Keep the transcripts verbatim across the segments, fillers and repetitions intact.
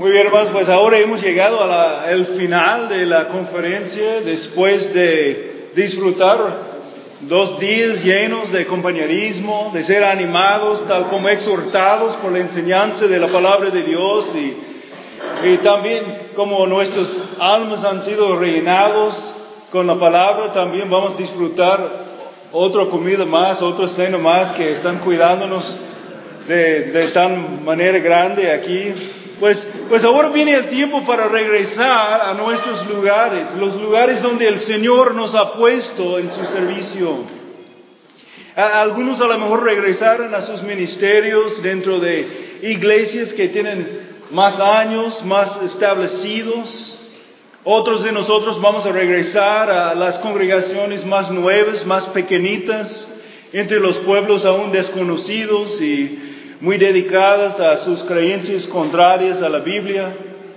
Muy bien, hermanos, pues ahora hemos llegado al final de la conferencia después de disfrutar dos días llenos de compañerismo, de ser animados, tal como exhortados por la enseñanza de la palabra de Dios y, y también como nuestras almas han sido rellenados con la palabra, también vamos a disfrutar otra comida más, otra cena más que están cuidándonos de, de tan manera grande aquí. Pues, pues ahora viene el tiempo para regresar a nuestros lugares, los lugares donde el Señor nos ha puesto en su servicio. A, algunos a lo mejor regresaron a sus ministerios dentro de iglesias que tienen más años, más establecidos. Otros de nosotros vamos a regresar a las congregaciones más nuevas, más pequeñitas, entre los pueblos aún desconocidos y muy dedicadas a sus creencias contrarias a la Biblia,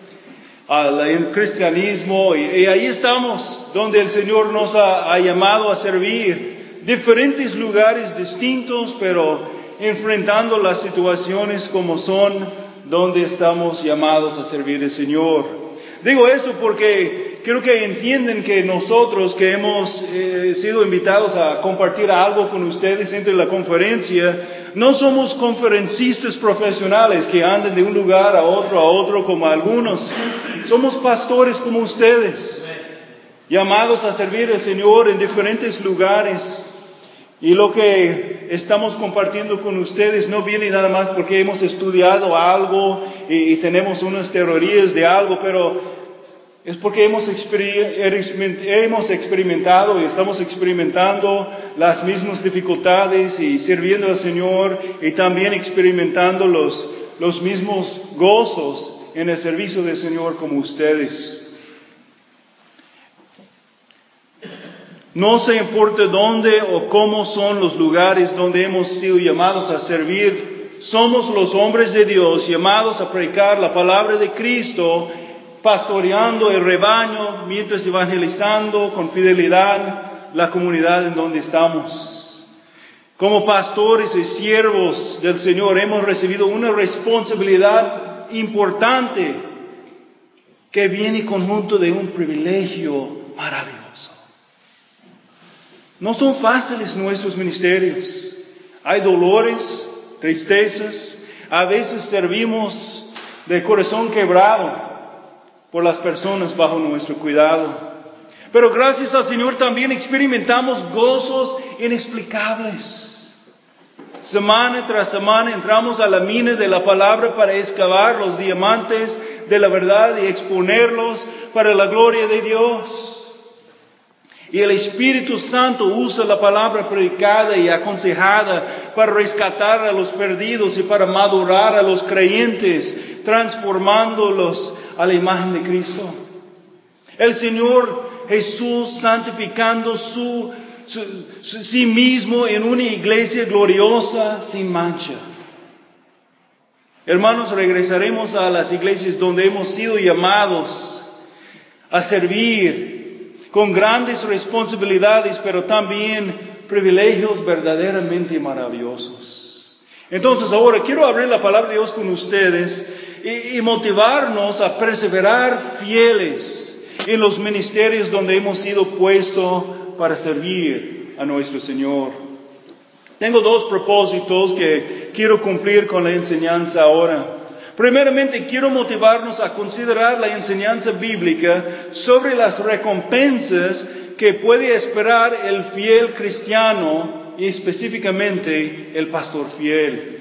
al cristianismo, y, y ahí estamos, donde el Señor nos ha, ha llamado a servir, diferentes lugares distintos, pero enfrentando las situaciones como son, donde estamos llamados a servir al Señor. Digo esto porque quiero que entiendan que nosotros que hemos eh, sido invitados a compartir algo con ustedes entre la conferencia, no somos conferencistas profesionales que andan de un lugar a otro, a otro como algunos. Somos pastores como ustedes, llamados a servir al Señor en diferentes lugares. Y lo que estamos compartiendo con ustedes no viene nada más porque hemos estudiado algo y, y tenemos unas teorías de algo, pero es porque hemos experimentado y estamos experimentando las mismas dificultades y sirviendo al Señor y también experimentando los, los mismos gozos en el servicio del Señor como ustedes. No se importa dónde o cómo son los lugares donde hemos sido llamados a servir. Somos los hombres de Dios llamados a predicar la palabra de Cristo, pastoreando el rebaño, mientras evangelizando con fidelidad la comunidad en donde estamos. Como pastores y siervos del Señor hemos recibido una responsabilidad importante que viene conjunto de un privilegio maravilloso. No son fáciles nuestros ministerios. Hay dolores, tristezas. A veces servimos de corazón quebrado por las personas bajo nuestro cuidado. Pero gracias al Señor también experimentamos gozos inexplicables. Semana tras semana entramos a la mina de la palabra para excavar los diamantes de la verdad y exponerlos para la gloria de Dios. Y el Espíritu Santo usa la palabra predicada y aconsejada para rescatar a los perdidos y para madurar a los creyentes, transformándolos a la imagen de Cristo. El Señor Jesús santificando su, su, su, sí mismo en una iglesia gloriosa sin mancha. Hermanos, regresaremos a las iglesias donde hemos sido llamados a servir con grandes responsabilidades, pero también privilegios verdaderamente maravillosos. Entonces ahora quiero abrir la palabra de Dios con ustedes y, y motivarnos a perseverar fieles en los ministerios donde hemos sido puestos para servir a nuestro Señor. Tengo dos propósitos que quiero cumplir con la enseñanza ahora. Primeramente, quiero motivarnos a considerar la enseñanza bíblica sobre las recompensas que puede esperar el fiel cristiano y específicamente el pastor fiel.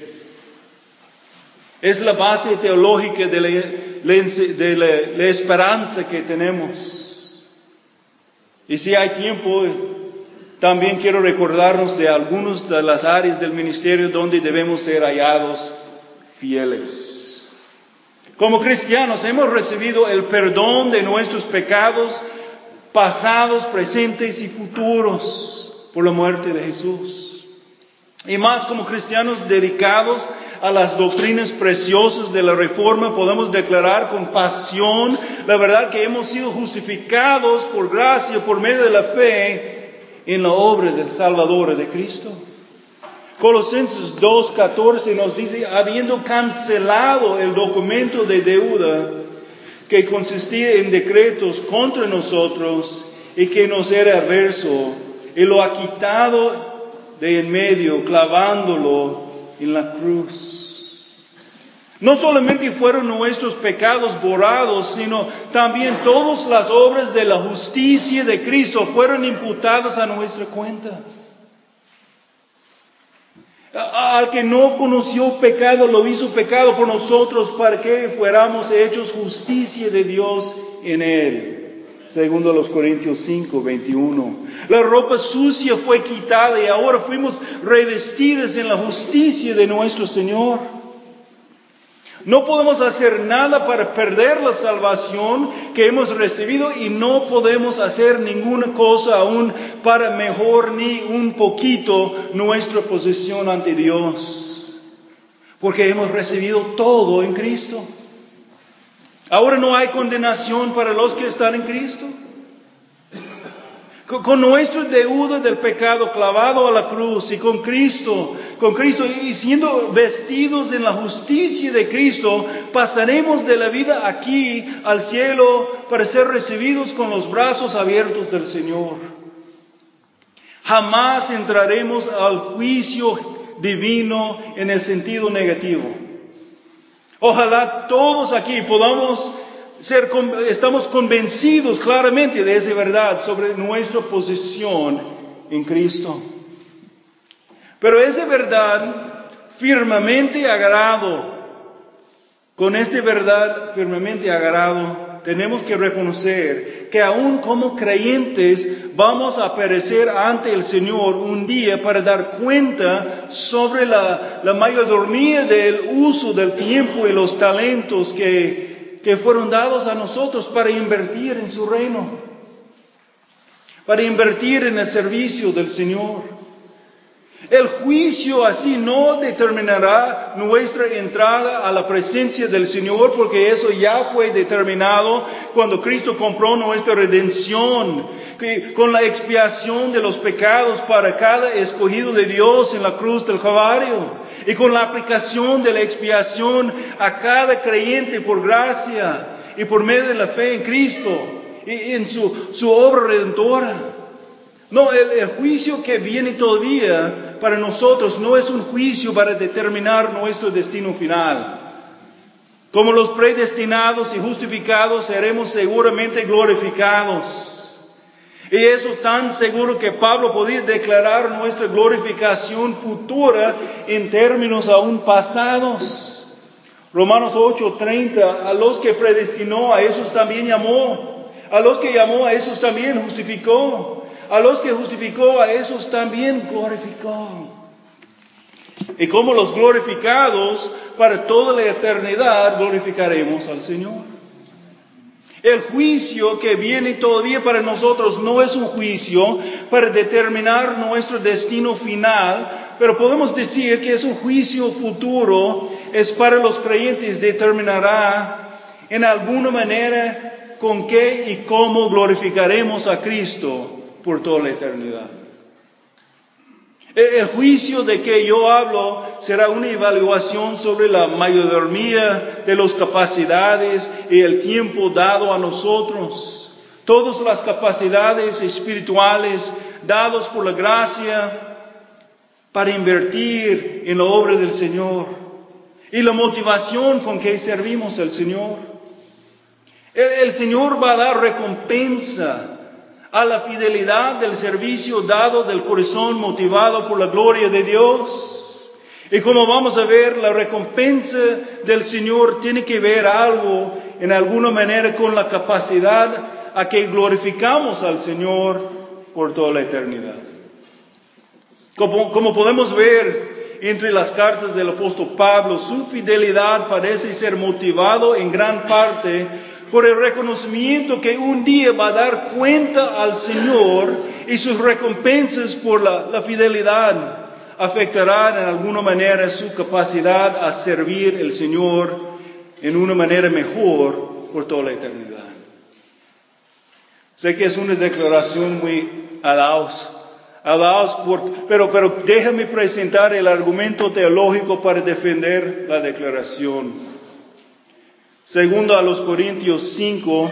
Es la base teológica de la, de la, la esperanza que tenemos. Y si hay tiempo, también quiero recordarnos de algunas de las áreas del ministerio donde debemos ser hallados fieles. Como cristianos hemos recibido el perdón de nuestros pecados pasados, presentes y futuros por la muerte de Jesús. Y más como cristianos dedicados a las doctrinas preciosas de la Reforma, podemos declarar con pasión la verdad que hemos sido justificados por gracia, por medio de la fe en la obra del Salvador de Cristo. Colosenses dos catorce nos dice, habiendo cancelado el documento de deuda que consistía en decretos contra nosotros y que nos era adverso, y lo ha quitado de en medio, clavándolo en la cruz. No solamente fueron nuestros pecados borrados, sino también todas las obras de la justicia de Cristo fueron imputadas a nuestra cuenta. Al que no conoció pecado, lo hizo pecado por nosotros para que fuéramos hechos justicia de Dios en él. Segundo los Corintios cinco, veintiuno. La ropa sucia fue quitada y ahora fuimos revestidas en la justicia de nuestro Señor. No podemos hacer nada para perder la salvación que hemos recibido y no podemos hacer ninguna cosa aún para mejor ni un poquito nuestra posición ante Dios. Porque hemos recibido todo en Cristo. Ahora no hay condenación para los que están en Cristo. Con nuestro deuda del pecado clavado a la cruz y con Cristo, con Cristo y siendo vestidos en la justicia de Cristo, pasaremos de la vida aquí al cielo para ser recibidos con los brazos abiertos del Señor. Jamás entraremos al juicio divino en el sentido negativo. Ojalá todos aquí podamos ser, estamos convencidos claramente de esa verdad sobre nuestra posición en Cristo. Pero esa verdad firmemente agarrado, con esta verdad firmemente agarrado, tenemos que reconocer que aún como creyentes vamos a perecer ante el Señor un día para dar cuenta sobre la, la mayordomía del uso del tiempo y los talentos que, que fueron dados a nosotros para invertir en su reino, para invertir en el servicio del Señor. El juicio así no determinará nuestra entrada a la presencia del Señor, porque eso ya fue determinado cuando Cristo compró nuestra redención, que con la expiación de los pecados para cada escogido de Dios en la cruz del Calvario, y con la aplicación de la expiación a cada creyente por gracia y por medio de la fe en Cristo y en su, su obra redentora. No, el, el juicio que viene todavía para nosotros no es un juicio para determinar nuestro destino final. Como los predestinados y justificados seremos seguramente glorificados. Y eso tan seguro que Pablo podía declarar nuestra glorificación futura en términos aún pasados. Romanos ocho treinta, a los que predestinó, a esos también llamó. A los que llamó, a esos también justificó. A los que justificó, a esos también glorificó. Y como los glorificados, para toda la eternidad glorificaremos al Señor. El juicio que viene todavía para nosotros no es un juicio para determinar nuestro destino final, pero podemos decir que es un juicio futuro, es para los creyentes, determinará en alguna manera con qué y cómo glorificaremos a Cristo por toda la eternidad. El juicio de que yo hablo será una evaluación sobre la mayordomía de las capacidades y el tiempo dado a nosotros. Todas las capacidades espirituales dadas por la gracia para invertir en la obra del Señor. Y la motivación con que servimos al Señor. El, el Señor va a dar recompensa a la fidelidad del servicio dado del corazón motivado por la gloria de Dios. Y como vamos a ver, la recompensa del Señor tiene que ver algo, en alguna manera, con la capacidad a que glorificamos al Señor por toda la eternidad. Como, como podemos ver entre las cartas del apóstol Pablo, su fidelidad parece ser motivado en gran parte por el reconocimiento que un día va a dar cuenta al Señor y sus recompensas por la, la fidelidad afectarán en alguna manera su capacidad a servir al Señor en una manera mejor por toda la eternidad. Sé que es una declaración muy alaos, Alaos por, pero, pero déjame presentar el argumento teológico para defender la declaración. Segundo a los Corintios cinco,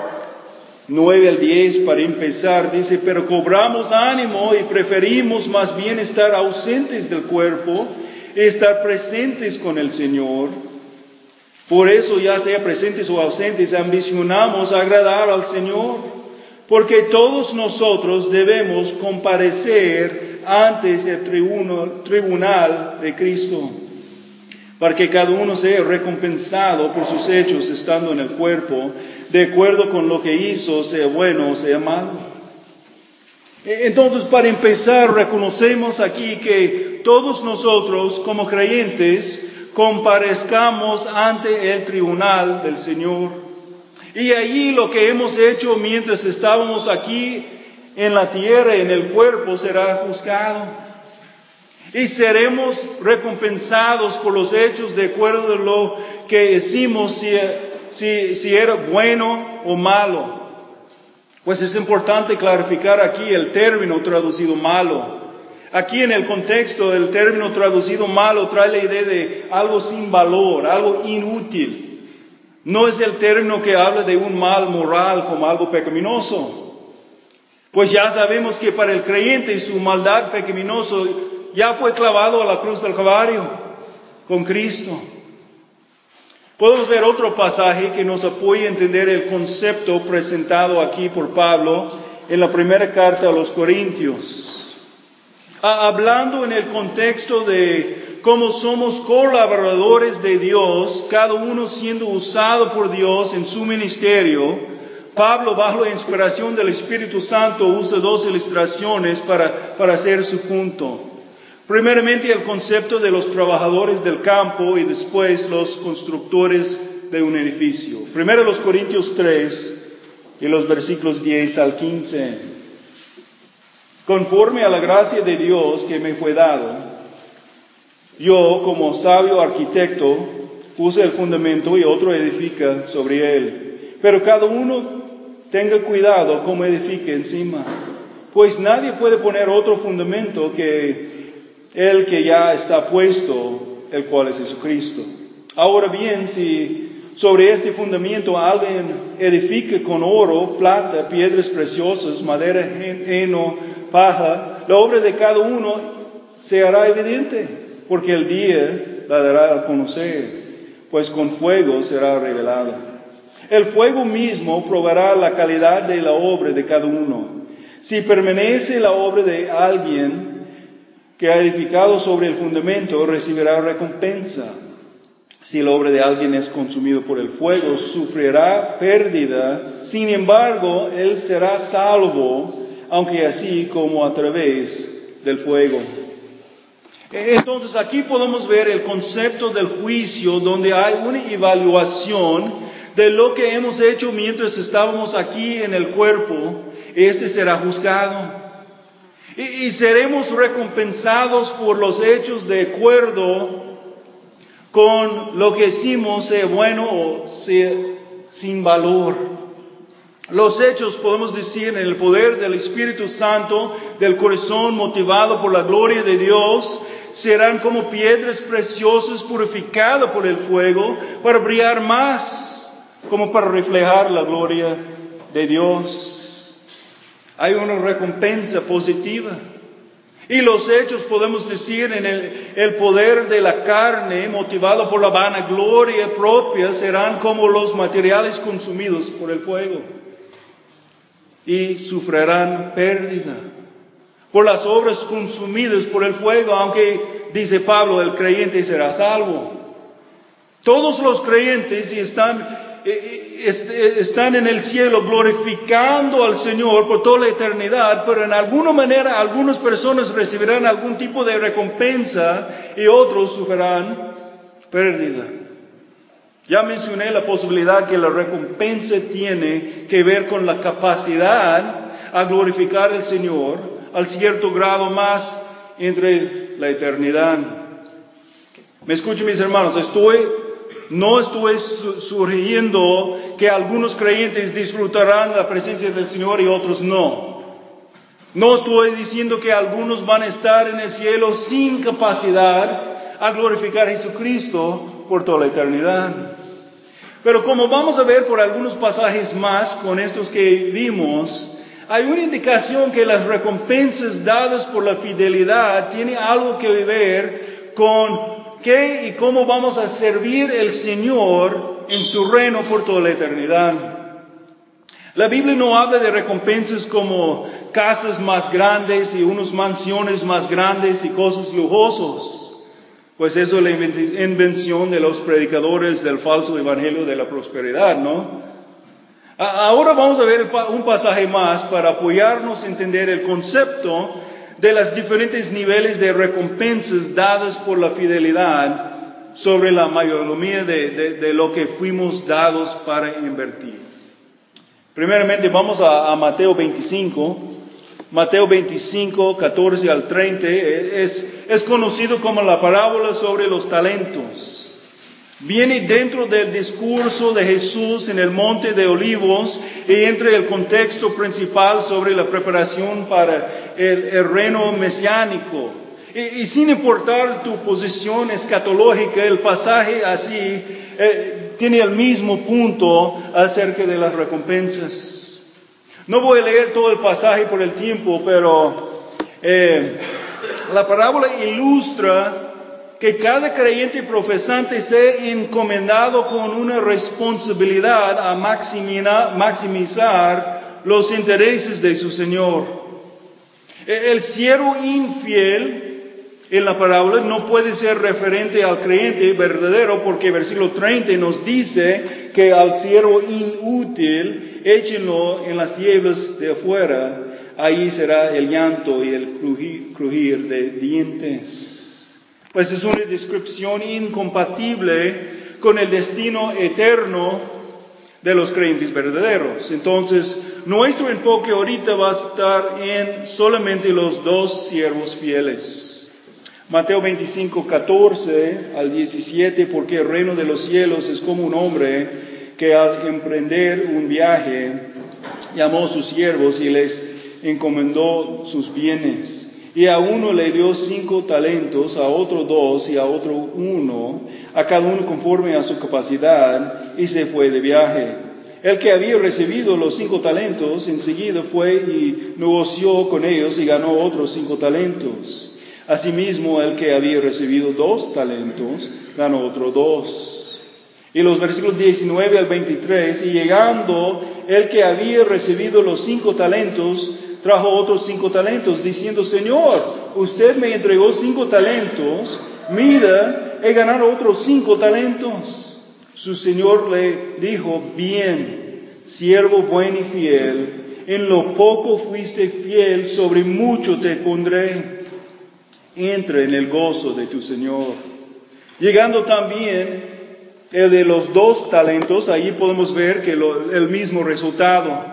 nueve al diez, para empezar, dice, pero cobramos ánimo y preferimos más bien estar ausentes del cuerpo y estar presentes con el Señor. Por eso, ya sea presentes o ausentes, ambicionamos agradar al Señor. Porque todos nosotros debemos comparecer ante el tribuno, tribunal de Cristo, para que cada uno sea recompensado por sus hechos estando en el cuerpo, de acuerdo con lo que hizo, sea bueno o sea malo. Entonces, para empezar, reconocemos aquí que todos nosotros, como creyentes, comparezcamos ante el tribunal del Señor. Y allí lo que hemos hecho mientras estábamos aquí en la tierra, en el cuerpo, será juzgado. Y seremos recompensados por los hechos de acuerdo a lo que hicimos, si, si, si era bueno o malo. Pues es importante clarificar aquí el término traducido malo. Aquí en el contexto el término traducido malo trae la idea de algo sin valor, algo inútil. No es el término que habla de un mal moral como algo pecaminoso. Pues ya sabemos que para el creyente su maldad pecaminosa ya fue clavado a la cruz del Calvario con Cristo. Podemos ver otro pasaje que nos apoya a entender el concepto presentado aquí por Pablo en la primera carta a los Corintios. Ah, hablando en el contexto de como somos colaboradores de Dios, cada uno siendo usado por Dios en su ministerio, Pablo, bajo la inspiración del Espíritu Santo, usa dos ilustraciones para, para hacer su punto. Primeramente, el concepto de los trabajadores del campo y después los constructores de un edificio. Primero los Corintios tres y los versículos diez al quince. Conforme a la gracia de Dios que me fue dado, yo, como sabio arquitecto, puse el fundamento y otro edifica sobre él. Pero cada uno tenga cuidado cómo edifique encima. Pues nadie puede poner otro fundamento que el que ya está puesto, el cual es Jesucristo. Ahora bien, si sobre este fundamento alguien edifica con oro, plata, piedras preciosas, madera, heno, paja, la obra de cada uno se hará evidente, porque el día la dará a conocer, pues con fuego será revelada. El fuego mismo probará la calidad de la obra de cada uno. Si permanece la obra de alguien que ha edificado sobre el fundamento, recibirá recompensa. Si la obra de alguien es consumido por el fuego, sufrirá pérdida. Sin embargo, él será salvo, aunque así como a través del fuego. Entonces aquí podemos ver el concepto del juicio, donde hay una evaluación de lo que hemos hecho mientras estábamos aquí en el cuerpo. Este será juzgado. Y, y seremos recompensados por los hechos de acuerdo con lo que hicimos, sea bueno o sea sin valor. Los hechos, podemos decir, en el poder del Espíritu Santo, del corazón motivado por la gloria de Dios, serán como piedras preciosas purificadas por el fuego para brillar más, como para reflejar la gloria de Dios. Hay una recompensa positiva. Y los hechos, podemos decir, en el, el poder de la carne, motivado por la vanagloria propia, serán como los materiales consumidos por el fuego. Y sufrirán pérdida por las obras consumidas por el fuego, aunque, dice Pablo, el creyente será salvo. Todos los creyentes están, están en el cielo glorificando al Señor por toda la eternidad, pero en alguna manera algunas personas recibirán algún tipo de recompensa y otros sufrirán pérdida. Ya mencioné la posibilidad que la recompensa tiene que ver con la capacidad a glorificar al Señor al cierto grado más entre la eternidad. Me escuchen, mis hermanos, estoy, no estoy su- sugiriendo que algunos creyentes disfrutarán la presencia del Señor y otros no. No estoy diciendo que algunos van a estar en el cielo sin capacidad a glorificar a Jesucristo por toda la eternidad. Pero como vamos a ver por algunos pasajes más con estos que vimos, hay una indicación que las recompensas dadas por la fidelidad tienen algo que ver con qué y cómo vamos a servir al Señor en su reino por toda la eternidad. La Biblia no habla de recompensas como casas más grandes y unas mansiones más grandes y cosas lujosas, pues eso es la invención de los predicadores del falso evangelio de la prosperidad, ¿no? Ahora vamos a ver un pasaje más para apoyarnos a entender el concepto de los diferentes niveles de recompensas dadas por la fidelidad sobre la mayordomía de, de, de lo que fuimos dados para invertir. Primeramente vamos a, a Mateo veinticinco. Mateo veinticinco, catorce al treinta, es, es conocido como la parábola sobre los talentos. Viene dentro del discurso de Jesús en el Monte de Olivos y entra el contexto principal sobre la preparación para el, el reino mesiánico. Y, y sin importar tu posición escatológica, el pasaje así eh, tiene el mismo punto acerca de las recompensas. No voy a leer todo el pasaje por el tiempo, pero eh, la parábola ilustra que cada creyente profesante sea encomendado con una responsabilidad a maximizar los intereses de su Señor. El siervo infiel en la parábola no puede ser referente al creyente verdadero, porque versículo treinta nos dice que al siervo inútil échenlo en las tinieblas de afuera, ahí será el llanto y el crujir, crujir de dientes. Pues es una descripción incompatible con el destino eterno de los creyentes verdaderos. Entonces, nuestro enfoque ahorita va a estar en solamente los dos siervos fieles. Mateo veinticinco, catorce al diecisiete, porque el reino de los cielos es como un hombre que al emprender un viaje llamó a sus siervos y les encomendó sus bienes. Y a uno le dio cinco talentos, a otro dos y a otro uno, a cada uno conforme a su capacidad, y se fue de viaje. El que había recibido los cinco talentos enseguida fue y negoció con ellos y ganó otros cinco talentos. Asimismo, el que había recibido dos talentos ganó otros dos. Y los versículos diecinueve al veintitrés, y llegando el que había recibido los cinco talentos, trajo otros cinco talentos, diciendo: Señor, usted me entregó cinco talentos, mira, he ganado otros cinco talentos. Su Señor le dijo: bien, siervo buen y fiel, en lo poco fuiste fiel, sobre mucho te pondré. Entra en el gozo de tu Señor. Llegando también el de los dos talentos, allí podemos ver que lo, el mismo resultado.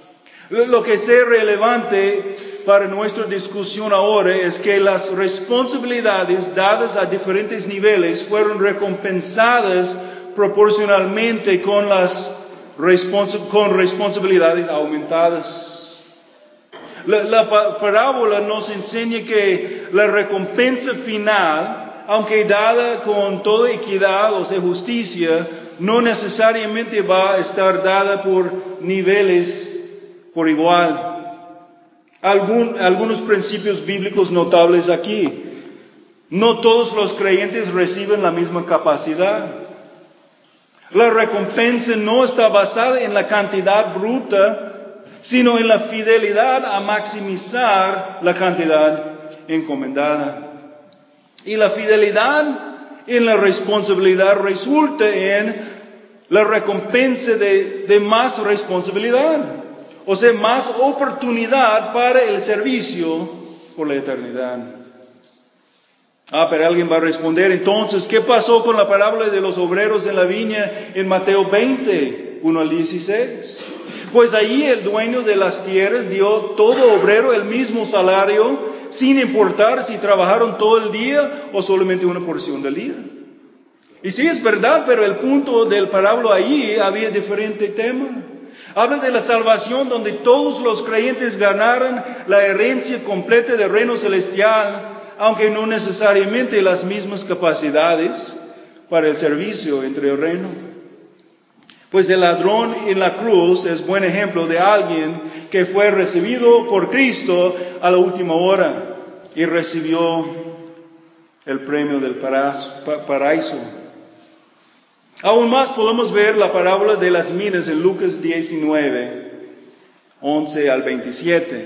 Lo que es relevante para nuestra discusión ahora es que las responsabilidades dadas a diferentes niveles fueron recompensadas proporcionalmente con las respons- con responsabilidades aumentadas. La, la parábola nos enseña que la recompensa final, aunque dada con toda equidad, o sea, justicia, no necesariamente va a estar dada por niveles por igual. Algún, algunos principios bíblicos notables aquí. No todos los creyentes reciben la misma capacidad. La recompensa no está basada en la cantidad bruta, sino en la fidelidad a maximizar la cantidad encomendada. Y la fidelidad en la responsabilidad resulta en la recompensa de, de más responsabilidad, o sea, más oportunidad para el servicio por la eternidad. Ah, pero alguien va a responder, entonces, ¿qué pasó con la parábola de los obreros en la viña en Mateo veinte, uno al dieciséis? Pues ahí el dueño de las tierras dio todo obrero el mismo salario, sin importar si trabajaron todo el día o solamente una porción del día. Y sí es verdad, pero el punto del parábola ahí había diferente tema. Habla de la salvación donde todos los creyentes ganaran la herencia completa del reino celestial, aunque no necesariamente las mismas capacidades para el servicio entre el reino. Pues el ladrón en la cruz es buen ejemplo de alguien que fue recibido por Cristo a la última hora y recibió el premio del paraíso. Aún más podemos ver la parábola de las minas en Lucas diecinueve, once al veintisiete.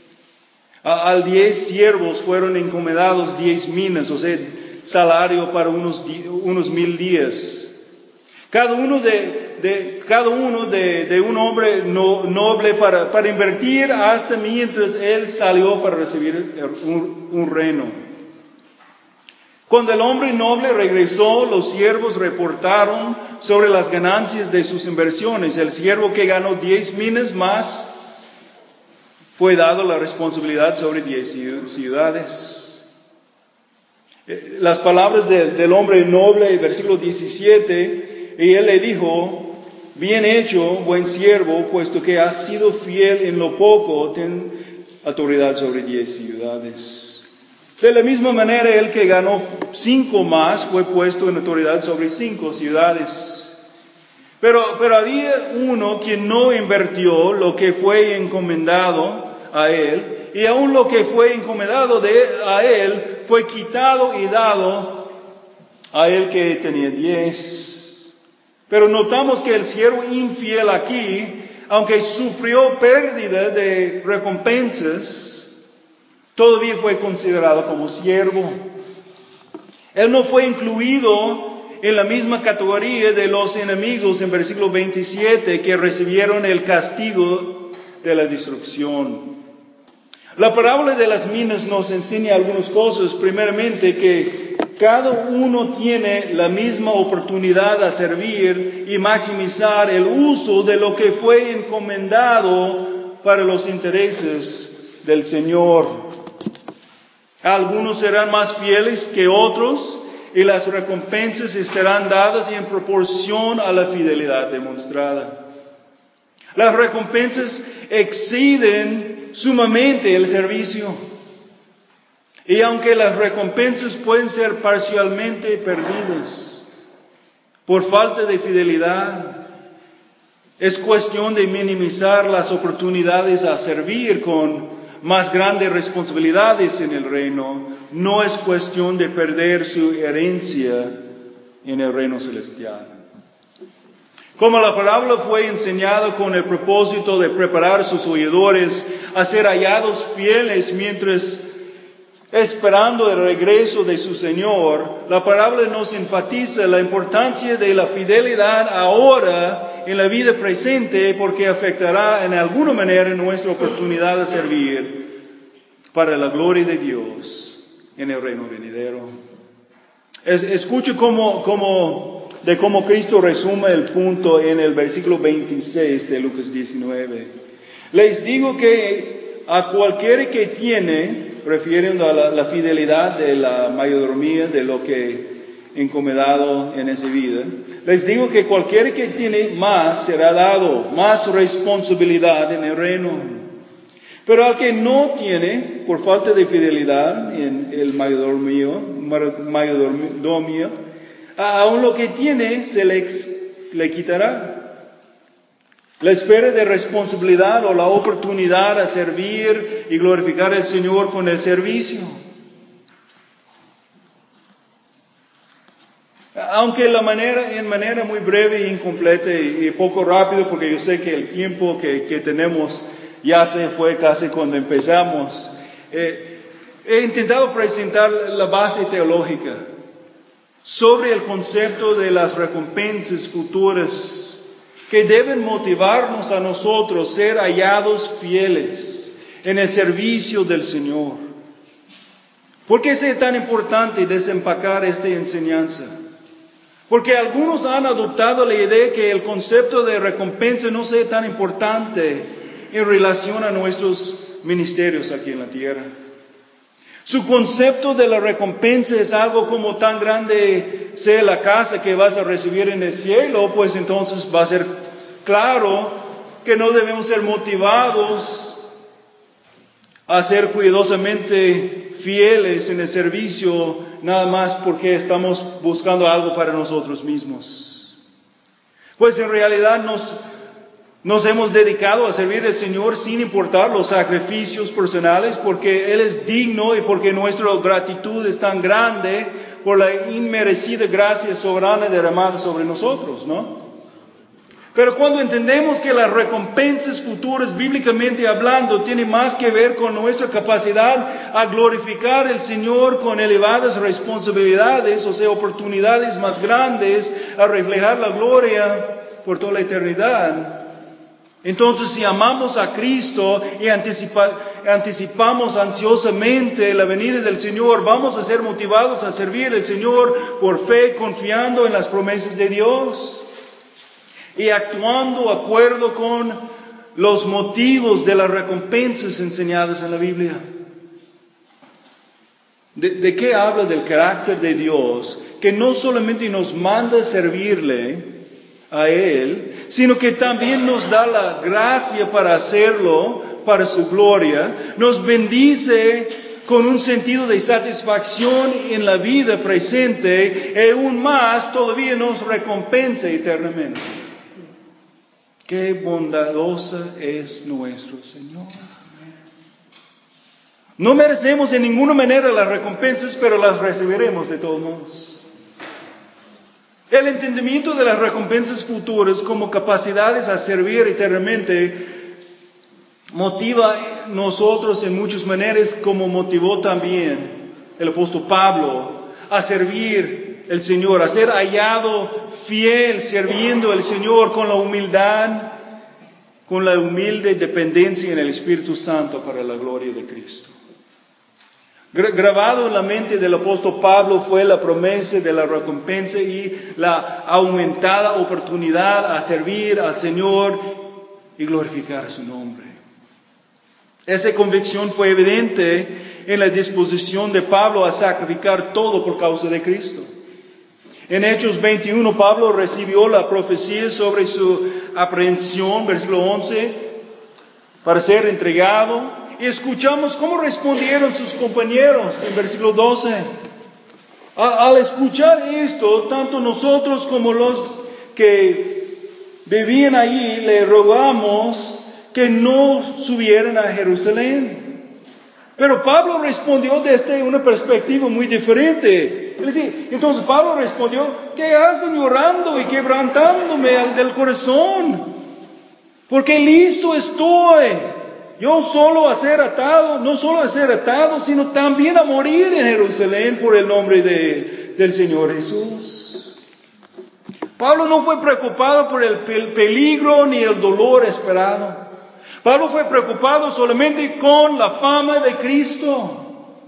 Al diez siervos fueron encomendados diez minas, o sea, salario para unos, unos mil días. Cada uno de, de, cada uno de, de un hombre no, noble para, para invertir hasta mientras él salió para recibir un, un reino. Cuando el hombre noble regresó, los siervos reportaron sobre las ganancias de sus inversiones. El siervo que ganó diez minas más fue dado la responsabilidad sobre diez ciudades. Las palabras de, del hombre noble, versículo diecisiete, y él le dijo: bien hecho, buen siervo, puesto que has sido fiel en lo poco, ten autoridad sobre diez ciudades. De la misma manera, el que ganó cinco más fue puesto en autoridad sobre cinco ciudades. Pero, pero había uno que no invirtió lo que fue encomendado a él, y aún lo que fue encomendado de, a él fue quitado y dado a él que tenía diez. Pero notamos que el siervo infiel aquí, aunque sufrió pérdida de recompensas, todavía fue considerado como siervo. Él no fue incluido en la misma categoría de los enemigos en versículo veintisiete que recibieron el castigo de la destrucción. La parábola de las minas nos enseña algunas cosas. Primeramente, que cada uno tiene la misma oportunidad a servir y maximizar el uso de lo que fue encomendado para los intereses del Señor. Algunos serán más fieles que otros y las recompensas estarán dadas en proporción a la fidelidad demostrada. Las recompensas exceden sumamente el servicio. Y aunque las recompensas pueden ser parcialmente perdidas por falta de fidelidad, es cuestión de minimizar las oportunidades a servir con más grandes responsabilidades en el reino. No es cuestión de perder su herencia en el reino celestial. Como la parábola fue enseñada con el propósito de preparar a sus oidores a ser hallados fieles mientras esperando el regreso de su Señor, la parábola nos enfatiza la importancia de la fidelidad ahora en la vida presente, porque afectará en alguna manera nuestra oportunidad de servir para la gloria de Dios en el reino venidero. Escuche cómo, cómo, de cómo Cristo resume el punto en el versículo veintiséis de Lucas diecinueve. Les digo que a cualquiera que tiene, refiriendo a la, la fidelidad de la mayordomía de lo que encomendado en esa vida, les digo que cualquiera que tiene más será dado, más responsabilidad en el reino. Pero al que no tiene, por falta de fidelidad en el mayordomía, mayordomía, aún lo que tiene se le, le quitará. La esfera de responsabilidad o la oportunidad a servir y glorificar al Señor con el servicio. Aunque la manera, en manera muy breve e incompleta y, y poco rápido, porque yo sé que el tiempo que, que tenemos ya se fue casi cuando empezamos, eh, he intentado presentar la base teológica sobre el concepto de las recompensas futuras que deben motivarnos a nosotros ser hallados fieles en el servicio del Señor. ¿Por qué es tan importante desempacar esta enseñanza? Porque algunos han adoptado la idea que el concepto de recompensa no sea tan importante en relación a nuestros ministerios aquí en la tierra. Su concepto de la recompensa es algo como tan grande sea la casa que vas a recibir en el cielo, pues entonces va a ser claro que no debemos ser motivados a ser cuidadosamente fieles en el servicio, nada más porque estamos buscando algo para nosotros mismos. Pues en realidad nos, nos hemos dedicado a servir al Señor sin importar los sacrificios personales, porque Él es digno y porque nuestra gratitud es tan grande por la inmerecida gracia soberana derramada sobre nosotros, ¿no? Pero cuando entendemos que las recompensas futuras, bíblicamente hablando, tienen más que ver con nuestra capacidad a glorificar al Señor con elevadas responsabilidades, o sea, oportunidades más grandes, a reflejar la gloria por toda la eternidad. Entonces, si amamos a Cristo y anticipa, anticipamos ansiosamente la venida del Señor, vamos a ser motivados a servir al Señor por fe, confiando en las promesas de Dios y actuando de acuerdo con los motivos de las recompensas enseñadas en la Biblia. ¿De, de qué habla? Del carácter de Dios, que no solamente nos manda servirle a Él, sino que también nos da la gracia para hacerlo, para su gloria, nos bendice con un sentido de satisfacción en la vida presente, y aún más todavía nos recompensa eternamente. Qué bondadosa es nuestro Señor. No merecemos en ninguna manera las recompensas, pero las recibiremos de todos modos. El entendimiento de las recompensas futuras como capacidades a servir eternamente motiva a nosotros en muchas maneras, como motivó también el apóstol Pablo a servir al Señor, a ser hallado fiel sirviendo al Señor con la humildad, con la humilde dependencia en el Espíritu Santo para la gloria de Cristo. Grabado en la mente del apóstol Pablo fue la promesa de la recompensa y la aumentada oportunidad a servir al Señor y glorificar su nombre. Esa convicción fue evidente en la disposición de Pablo a sacrificar todo por causa de Cristo. En Hechos veintiuno, Pablo recibió la profecía sobre su aprehensión, versículo once, para ser entregado. Y escuchamos cómo respondieron sus compañeros en versículo doce. Al escuchar esto, tanto nosotros como los que vivían allí le rogamos que no subieran a Jerusalén. Pero Pablo respondió desde una perspectiva muy diferente. Es decir, entonces Pablo respondió: ¿qué hacen llorando y quebrantándome del corazón? Porque listo estoy. Yo solo a ser atado, no solo a ser atado, sino también a morir en Jerusalén por el nombre de, del Señor Jesús. Pablo no fue preocupado por el peligro ni el dolor esperado. Pablo fue preocupado solamente con la fama de Cristo.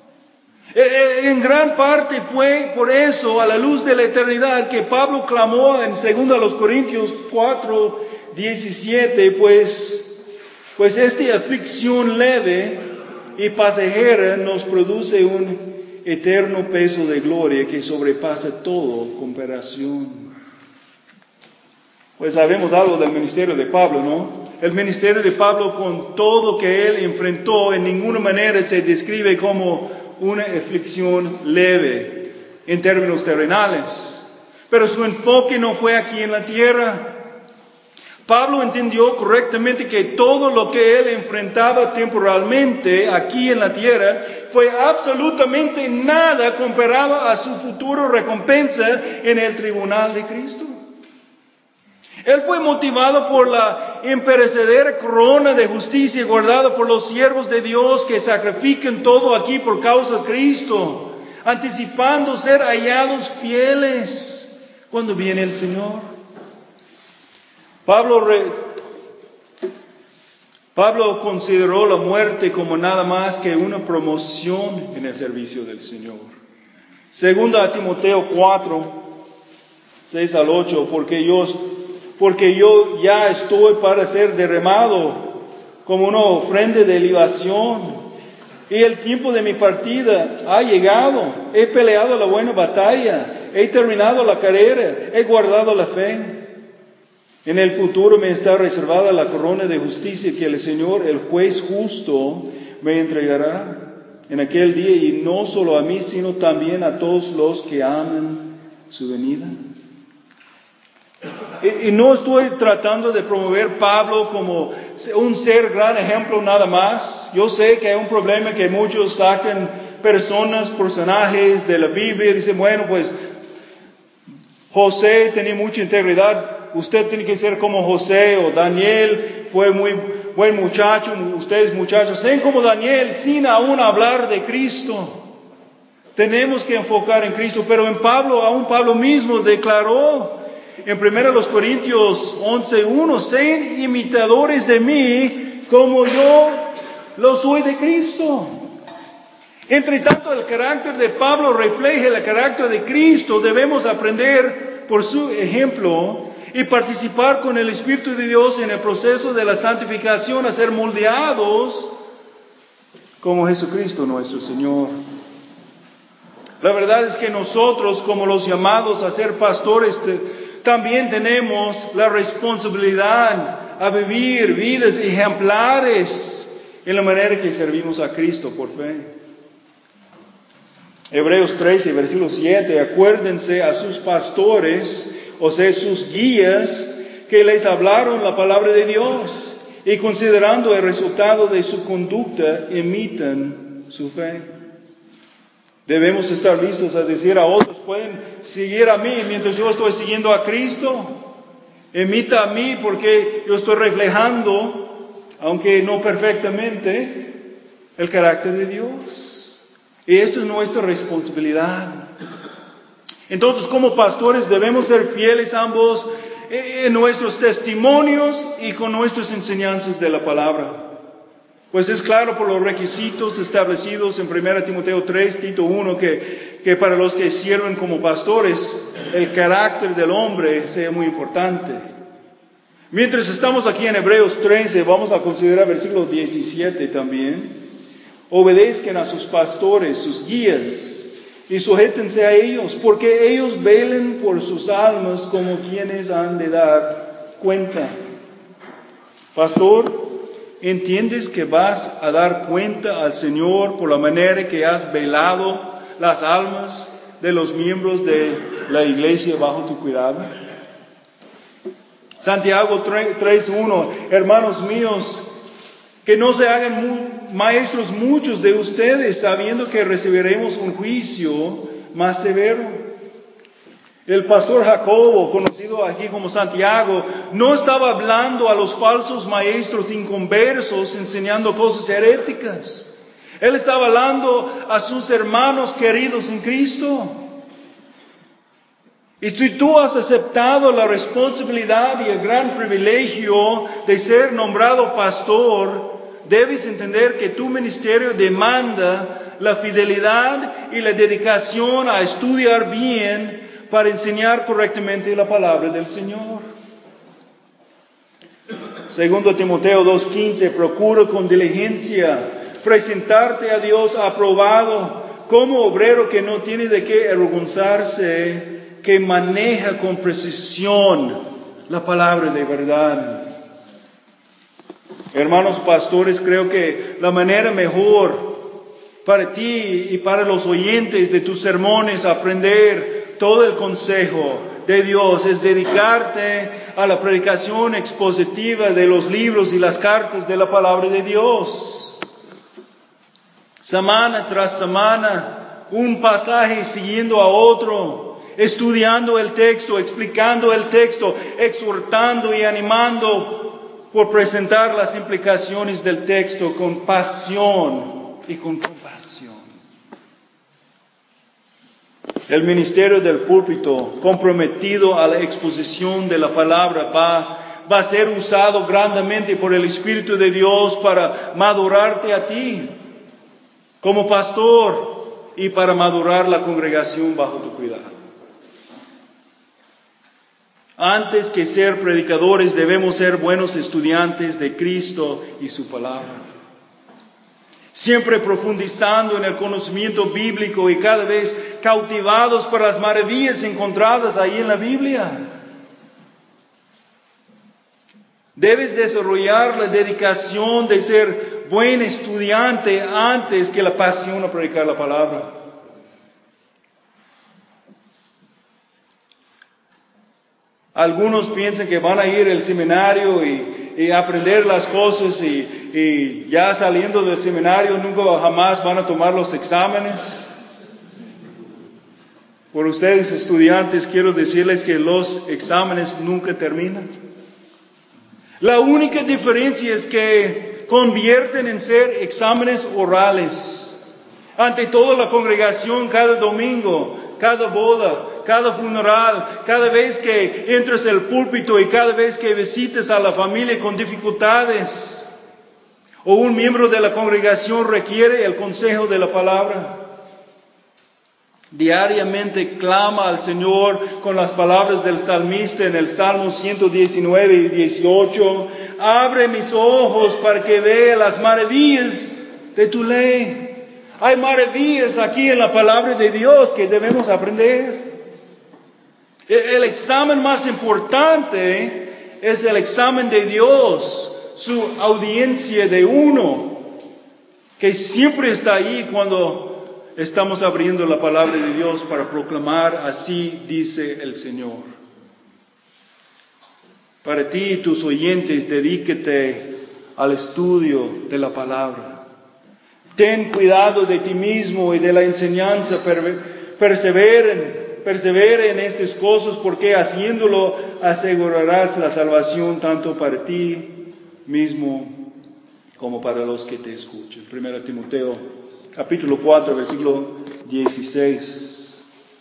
En gran parte fue por eso, a la luz de la eternidad, que Pablo clamó en dos Corintios cuatro, diecisiete, pues... Pues esta aflicción leve y pasajera nos produce un eterno peso de gloria que sobrepasa todo comparación. Pues sabemos algo del ministerio de Pablo, ¿no? El ministerio de Pablo, con todo que él enfrentó, en ninguna manera se describe como una aflicción leve en términos terrenales. Pero su enfoque no fue aquí en la tierra. Pablo entendió correctamente que todo lo que él enfrentaba temporalmente aquí en la tierra fue absolutamente nada comparado a su futura recompensa en el tribunal de Cristo. Él fue motivado por la imperecedera corona de justicia guardada por los siervos de Dios que sacrifican todo aquí por causa de Cristo, anticipando ser hallados fieles cuando viene el Señor. Pablo, re, Pablo consideró la muerte como nada más que una promoción en el servicio del Señor. Segunda a Timoteo cuatro, seis al ocho, porque yo, porque yo ya estoy para ser derramado como una ofrenda de libación, y el tiempo de mi partida ha llegado. He peleado la buena batalla, he terminado la carrera, he guardado la fe. En el futuro me está reservada la corona de justicia que el Señor, el juez justo, me entregará en aquel día, y no solo a mí, sino también a todos los que aman su venida. Y, y no estoy tratando de promover Pablo como un ser gran ejemplo nada más. Yo sé que hay un problema que muchos sacan personas, personajes de la Biblia y dicen, bueno, pues José tenía mucha integridad, usted tiene que ser como José, o Daniel fue muy buen muchacho, ustedes muchachos, sean como Daniel, sin aún hablar de Cristo. Tenemos que enfocar en Cristo, pero en Pablo, aún Pablo mismo declaró en primero Corintios once uno, sean imitadores de mí como yo lo soy de Cristo. Entre tanto, el carácter de Pablo refleja el carácter de Cristo. Debemos aprender por su ejemplo y participar con el Espíritu de Dios en el proceso de la santificación, a ser moldeados como Jesucristo nuestro Señor. La verdad es que nosotros, como los llamados a ser pastores, también tenemos la responsabilidad a vivir vidas ejemplares en la manera que servimos a Cristo por fe. Hebreos trece, versículo siete, acuérdense a sus pastores, o sea, sus guías, que les hablaron la palabra de Dios, y considerando el resultado de su conducta, imitan su fe. Debemos estar listos a decir a otros, pueden seguir a mí mientras yo estoy siguiendo a Cristo. Imita a mí porque yo estoy reflejando, aunque no perfectamente, el carácter de Dios. Y esto es nuestra responsabilidad. Entonces, como pastores debemos ser fieles ambos en nuestros testimonios y con nuestras enseñanzas de la palabra. Pues es claro por los requisitos establecidos en primera Timoteo tres, Tito uno, que, que para los que sirven como pastores, el carácter del hombre sea muy importante. Mientras estamos aquí en Hebreos trece, vamos a considerar versículo diecisiete también. Obedezcan a sus pastores, sus guías, y sujétense a ellos, porque ellos velen por sus almas como quienes han de dar cuenta. Pastor, ¿entiendes que vas a dar cuenta al Señor por la manera que has velado las almas de los miembros de la iglesia bajo tu cuidado? Santiago tres uno, hermanos míos, que no se hagan muy, maestros muchos de ustedes, sabiendo que recibiremos un juicio más severo. El pastor Jacobo, conocido aquí como Santiago, no estaba hablando a los falsos maestros inconversos enseñando cosas heréticas. Él estaba hablando a sus hermanos queridos en Cristo. Y si tú has aceptado la responsabilidad y el gran privilegio de ser nombrado pastor, debes entender que tu ministerio demanda la fidelidad y la dedicación a estudiar bien para enseñar correctamente la palabra del Señor. Segundo Timoteo dos quince, procura con diligencia presentarte a Dios aprobado como obrero que no tiene de qué avergonzarse, que maneja con precisión la palabra de verdad. Hermanos pastores, creo que la manera mejor para ti y para los oyentes de tus sermones aprender todo el consejo de Dios es dedicarte a la predicación expositiva de los libros y las cartas de la palabra de Dios. Semana tras semana, un pasaje siguiendo a otro, estudiando el texto, explicando el texto, exhortando y animando por presentar las implicaciones del texto con pasión y con compasión. El ministerio del púlpito, comprometido a la exposición de la palabra, va, va a ser usado grandemente por el Espíritu de Dios para madurarte a ti como pastor y para madurar la congregación bajo tu cuidado. Antes que ser predicadores, debemos ser buenos estudiantes de Cristo y su palabra. Siempre profundizando en el conocimiento bíblico y cada vez cautivados por las maravillas encontradas ahí en la Biblia. Debes desarrollar la dedicación de ser buen estudiante antes que la pasión a predicar la palabra. Algunos piensan que van a ir al seminario y, y aprender las cosas y, y ya saliendo del seminario nunca jamás van a tomar los exámenes. Por ustedes estudiantes quiero decirles que los exámenes nunca terminan. La única diferencia es que convierten en ser exámenes orales ante toda la congregación cada domingo, cada boda, cada funeral, cada vez que entras al púlpito y cada vez que visitas a la familia con dificultades, o un miembro de la congregación requiere el consejo de la palabra. Diariamente clama al Señor con las palabras del salmista en el Salmo ciento diecinueve y dieciocho. Abre mis ojos para que vea las maravillas de tu ley. Hay maravillas aquí en la palabra de Dios que debemos aprender. El examen más importante es el examen de Dios, su audiencia de uno, que siempre está ahí cuando estamos abriendo la palabra de Dios para proclamar, así dice el Señor. Para ti y tus oyentes, dedícate al estudio de la palabra. Ten cuidado de ti mismo y de la enseñanza, perseveren. Persevere en estas cosas, porque haciéndolo asegurarás la salvación tanto para ti mismo como para los que te escuchan. Primera Timoteo, capítulo cuatro, versículo dieciséis.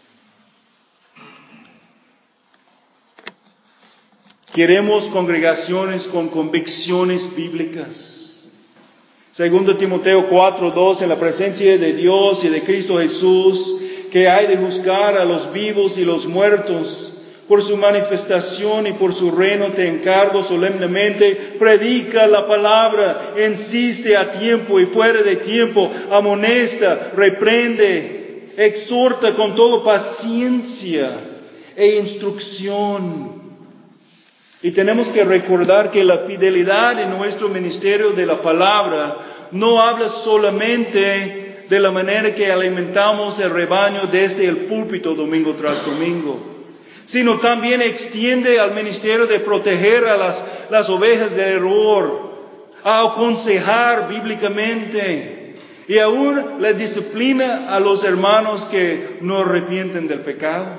Queremos congregaciones con convicciones bíblicas. Segundo Timoteo cuatro, dos, en la presencia de Dios y de Cristo Jesús, que hay de juzgar a los vivos y los muertos, por su manifestación y por su reino te encargo solemnemente, predica la palabra, insiste a tiempo y fuera de tiempo, amonesta, reprende, exhorta con toda paciencia e instrucción. Y tenemos que recordar que la fidelidad en nuestro ministerio de la palabra no habla solamente de la manera que alimentamos el rebaño desde el púlpito domingo tras domingo, sino también extiende al ministerio de proteger a las, las ovejas del error, a aconsejar bíblicamente y aún la disciplina a los hermanos que no arrepienten del pecado.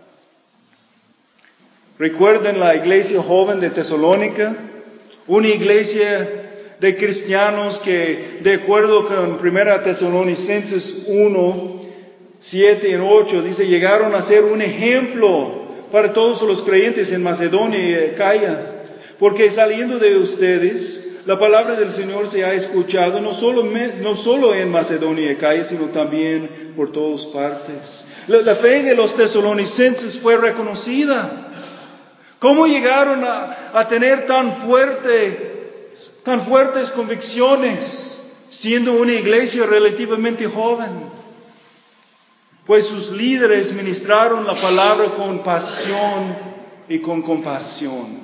Recuerden la iglesia joven de Tesalónica, una iglesia de cristianos que, de acuerdo con Primera Tesalonicenses uno, siete y ocho, dice, llegaron a ser un ejemplo para todos los creyentes en Macedonia y Acaya, porque saliendo de ustedes, la palabra del Señor se ha escuchado no solo, no solo en Macedonia y Acaya, sino también por todas partes. La, la fe de los tesalonicenses fue reconocida. ¿Cómo llegaron a, a tener tan fuerte tan fuertes convicciones, siendo una iglesia relativamente joven? Pues sus líderes ministraron la palabra con pasión y con compasión.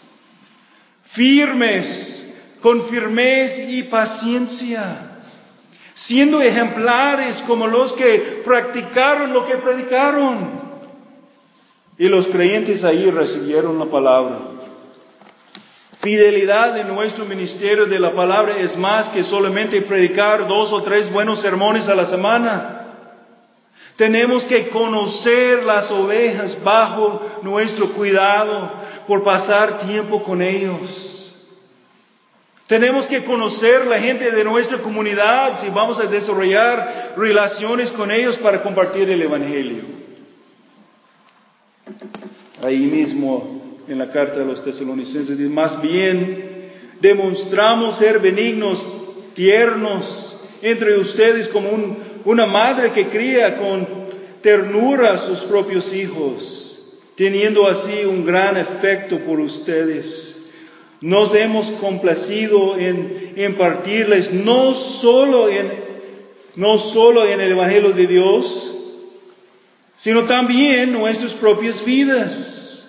Firmes, con firmeza y paciencia, siendo ejemplares como los que practicaron lo que predicaron. Y los creyentes ahí recibieron la palabra. Fidelidad en nuestro ministerio de la palabra es más que solamente predicar dos o tres buenos sermones a la semana. Tenemos que conocer las ovejas bajo nuestro cuidado por pasar tiempo con ellos. Tenemos que conocer la gente de nuestra comunidad si vamos a desarrollar relaciones con ellos para compartir el Evangelio. Ahí mismo en la carta de los tesalonicenses dice, más bien demostramos ser benignos, tiernos entre ustedes como un, una madre que cría con ternura a sus propios hijos, teniendo así un gran afecto por ustedes. Nos hemos complacido en impartirles no solo en, no solo en el Evangelio de Dios, sino también nuestras propias vidas,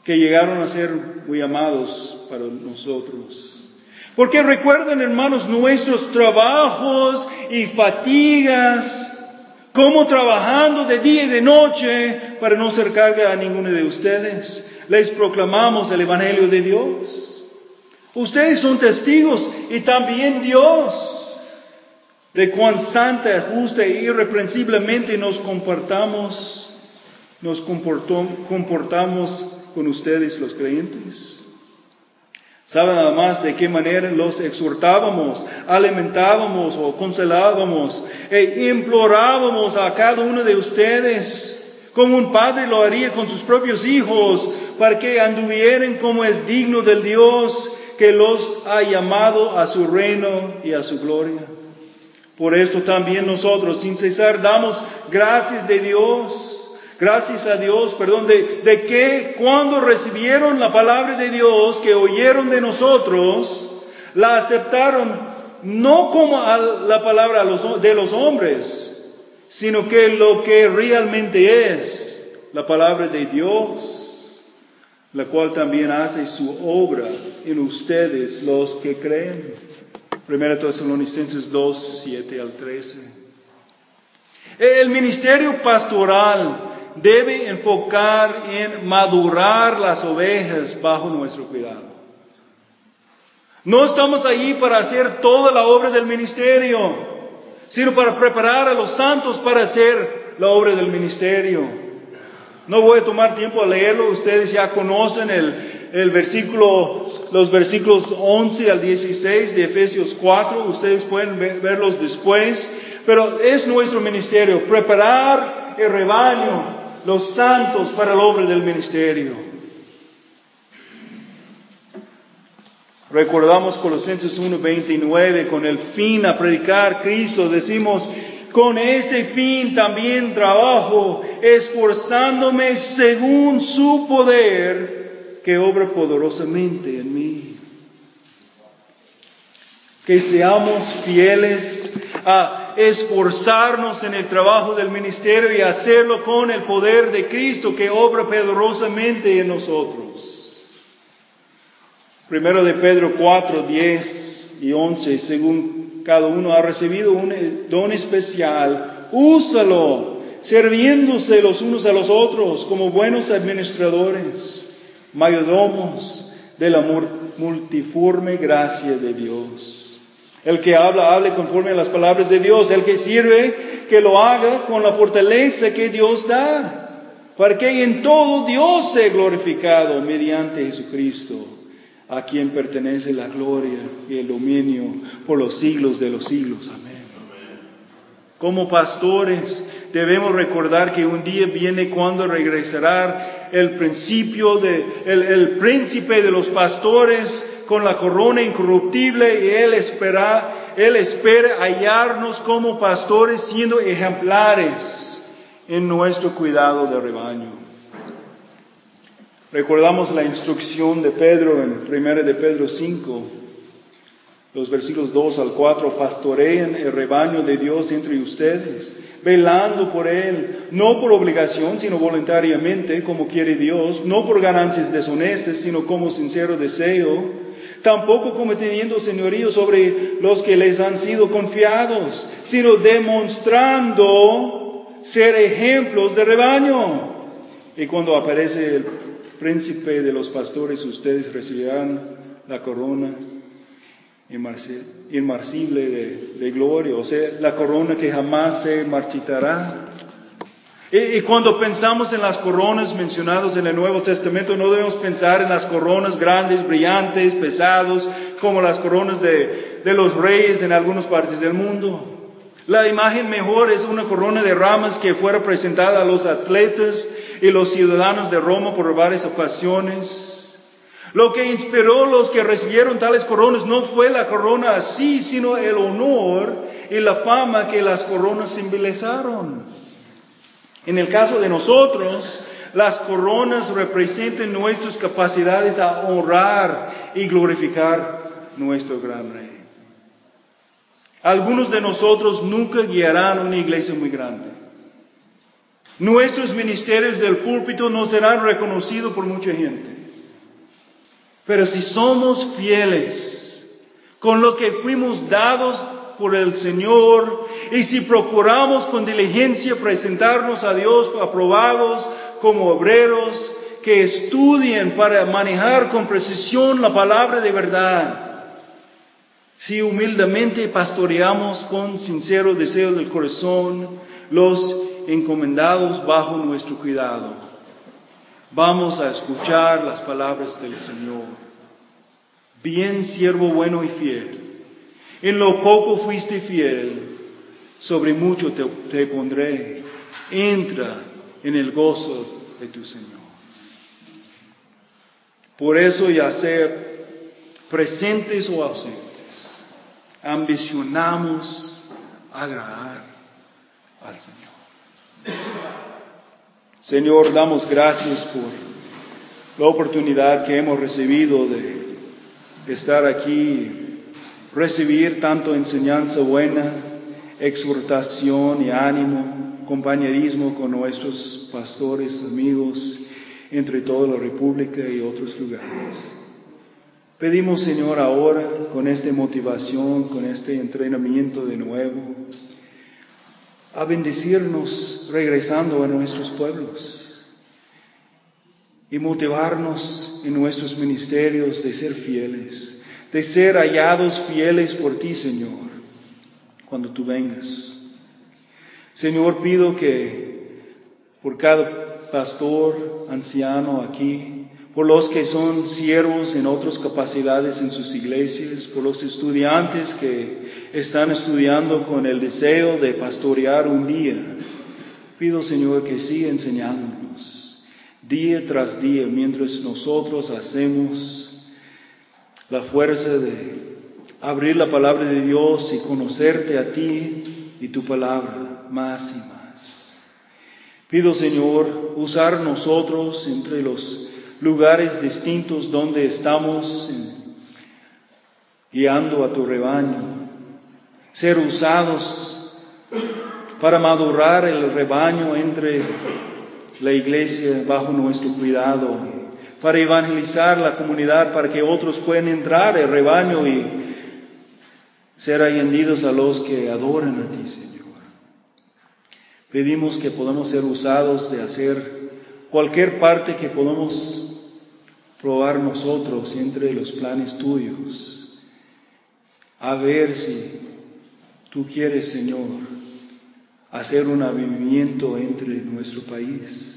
que llegaron a ser muy amados para nosotros. Porque recuerden, hermanos, nuestros trabajos y fatigas, como trabajando de día y de noche para no ser carga a ninguno de ustedes, les proclamamos el Evangelio de Dios. Ustedes son testigos y también Dios de cuán santa, justa e irreprensiblemente nos comportamos, nos comportamos con ustedes los creyentes. ¿Saben además de qué manera los exhortábamos, alimentábamos o consolábamos e implorábamos a cada uno de ustedes, como un padre lo haría con sus propios hijos, para que anduvieran como es digno del Dios que los ha llamado a su reino y a su gloria? Por esto también nosotros, sin cesar, damos gracias de Dios. Gracias a Dios, perdón, de, de que cuando recibieron la palabra de Dios, que oyeron de nosotros, la aceptaron no como a la palabra de los hombres, sino que lo que realmente es la palabra de Dios, la cual también hace su obra en ustedes los que creen. Primera Tesalonicenses dos, siete al trece. El ministerio pastoral debe enfocar en madurar las ovejas bajo nuestro cuidado. No estamos allí para hacer toda la obra del ministerio, sino para preparar a los santos para hacer la obra del ministerio. No voy a tomar tiempo a leerlo, ustedes ya conocen el, el versículo, los versículos once al dieciséis de Efesios cuatro, ustedes pueden ver, verlos después, pero es nuestro ministerio, preparar el rebaño, los santos para la obra del ministerio. Recordamos Colosenses uno veintinueve, con el fin a predicar Cristo, decimos, con este fin también trabajo, esforzándome según su poder, que obra poderosamente en mí. Que seamos fieles a esforzarnos en el trabajo del ministerio y hacerlo con el poder de Cristo que obra poderosamente en nosotros. Primero de Pedro cuatro, diez y once, según cada uno ha recibido un don especial, úsalo, sirviéndose los unos a los otros como buenos administradores, mayordomos de la multiforme gracia de Dios. El que habla, hable conforme a las palabras de Dios. El que sirve, que lo haga con la fortaleza que Dios da, para que en todo Dios sea glorificado mediante Jesucristo, a quien pertenece la gloria y el dominio por los siglos de los siglos. Amén. Como pastores, debemos recordar que un día viene cuando regresará el principio de, el, el príncipe de los pastores con la corona incorruptible, y Él espera, Él espera hallarnos como pastores siendo ejemplares en nuestro cuidado de rebaño. Recordamos la instrucción de Pedro en primera de Pedro cinco, los versículos dos al cuatro, pastoreen el rebaño de Dios entre ustedes, velando por él, no por obligación, sino voluntariamente, como quiere Dios, no por ganancias deshonestas, sino como sincero deseo, tampoco como teniendo señorío sobre los que les han sido confiados, sino demostrando ser ejemplos de rebaño. Y cuando aparece el príncipe de los pastores, ustedes recibirán la corona inmarcible de, de gloria, o sea, la corona que jamás se marchitará. Y, y cuando pensamos en las coronas mencionadas en el Nuevo Testamento, no debemos pensar en las coronas grandes, brillantes, pesados, como las coronas de, de los reyes en algunas partes del mundo. La imagen mejor es una corona de ramas que fuera presentada a los atletas y los ciudadanos de Roma por varias ocasiones. Lo que inspiró a los que recibieron tales coronas no fue la corona así, sino el honor y la fama que las coronas simbolizaron. En el caso de nosotros, las coronas representan nuestras capacidades a honrar y glorificar nuestro gran Rey. Algunos de nosotros nunca guiarán una iglesia muy grande. Nuestros ministerios del púlpito no serán reconocidos por mucha gente. Pero si somos fieles con lo que fuimos dados por el Señor, y si procuramos con diligencia presentarnos a Dios aprobados como obreros que estudien para manejar con precisión la palabra de verdad, si humildemente pastoreamos con sincero deseo del corazón los encomendados bajo nuestro cuidado, vamos a escuchar las palabras del Señor. Bien, siervo bueno y fiel. En lo poco fuiste fiel, sobre mucho te, te pondré. Entra en el gozo de tu Señor. Por eso, ya sea presentes o ausentes, ambicionamos agradar al Señor. Señor, damos gracias por la oportunidad que hemos recibido de estar aquí, recibir tanto enseñanza buena, exhortación y ánimo, compañerismo con nuestros pastores, amigos, entre toda la República y otros lugares. Pedimos, Señor, ahora, con esta motivación, con este entrenamiento de nuevo, a bendecirnos regresando a nuestros pueblos y motivarnos en nuestros ministerios de ser fieles, de ser hallados fieles por ti, Señor, cuando tú vengas. Señor, pido que por cada pastor, anciano aquí, por los que son siervos en otras capacidades en sus iglesias, por los estudiantes que están estudiando con el deseo de pastorear un día, pido, Señor, que siga enseñándonos día tras día mientras nosotros hacemos la fuerza de abrir la palabra de Dios y conocerte a ti y tu palabra más y más. Pido, Señor, usar nosotros entre los lugares distintos donde estamos guiando a tu rebaño, ser usados para madurar el rebaño entre la iglesia bajo nuestro cuidado, para evangelizar la comunidad, para que otros puedan entrar al rebaño y ser añadidos a los que adoran a ti, Señor. Pedimos que podamos ser usados de hacer cualquier parte que podamos probar nosotros entre los planes tuyos, a ver si tú quieres, Señor, hacer un avivamiento entre nuestro país.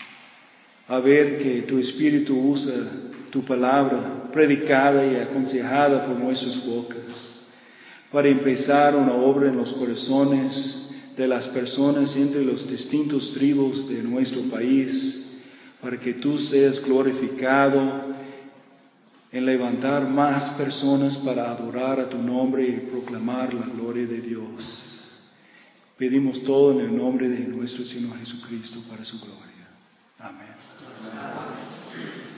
A ver que tu Espíritu usa tu palabra predicada y aconsejada por nuestras bocas para empezar una obra en los corazones de las personas entre los distintos tribus de nuestro país, para que tú seas glorificado en levantar más personas para adorar a tu nombre y proclamar la gloria de Dios. Pedimos todo en el nombre de nuestro Señor Jesucristo para su gloria. Amén. Amén.